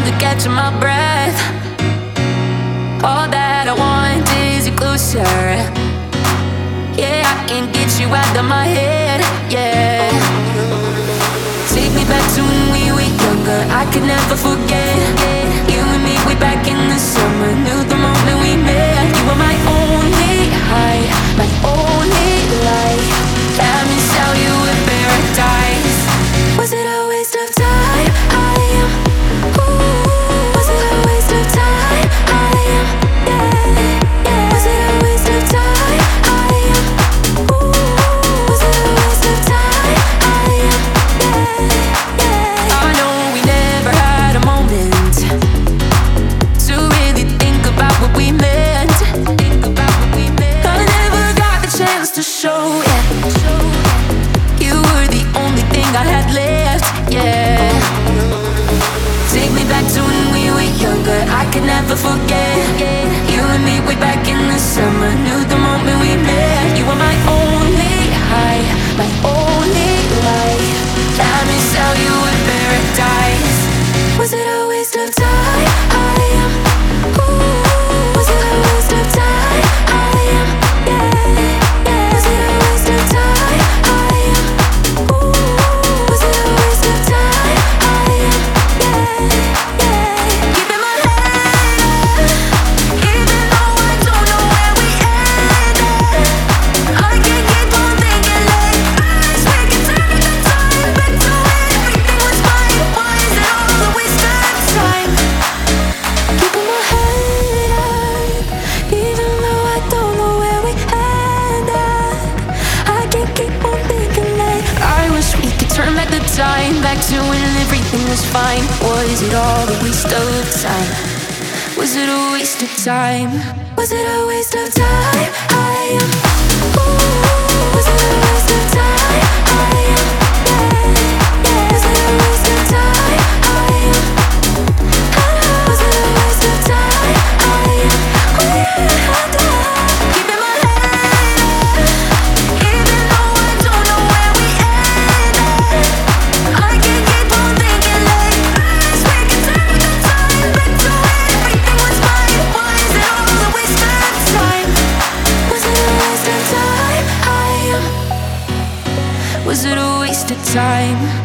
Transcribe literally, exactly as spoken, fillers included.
hardly catching my breath. All that I want is you closer. Yeah, I can't get you out of my head. Yeah, take me back to when we were younger. I could never forget. You and me way back in the summer. Knew the moment we met. You were my only high, my only light. Let me sell you a paradise. Was it a waste of time? I am. Ooh, was it a waste of time? I am. Yeah, yeah. Was it a waste of time? I am. Ooh, was it a waste of time? I am. Yeah, yeah. I know we never had a moment to really think about what we meant. Think about what we meant. I never got the chance to show it. You were the only thing I had left. Yeah, take me back to when we were younger. I could never forget. You and me way back in the summer. Knew the moment we met. You were my only high, my only light. Let me sell you a paradise. Was it a waste of time? I am. Ooh, was it a waste of time? I am. Yeah, yeah. Was it a waste of time? I am. Ooh, was it a waste of time? I am. Yeah, yeah. Keeping my head up, even though I don't know where we ended. I can't keep on thinking like us. We can turn the time back to when everything was fine. Why is it all a waste of time? Keeping my head up, even though I don't know where we ended. I can't keep on thinking like I wish we could turn back the time back to when everything was fine. Was it all a waste of time? Was it a waste of time? Was it a waste of time? I am. Ooh, was it a waste of time? I am. Yeah, yeah. Was it a waste of time? I am. Ah, was it a waste of time? I am. Oh yeah, I died. Keeping my head up, even though I don't know where we ended. I can't keep on thinking like us. We can turn the time back to when everything was fine. Why is it all a waste of time? Was it a waste of time? I am. Was it a waste of time?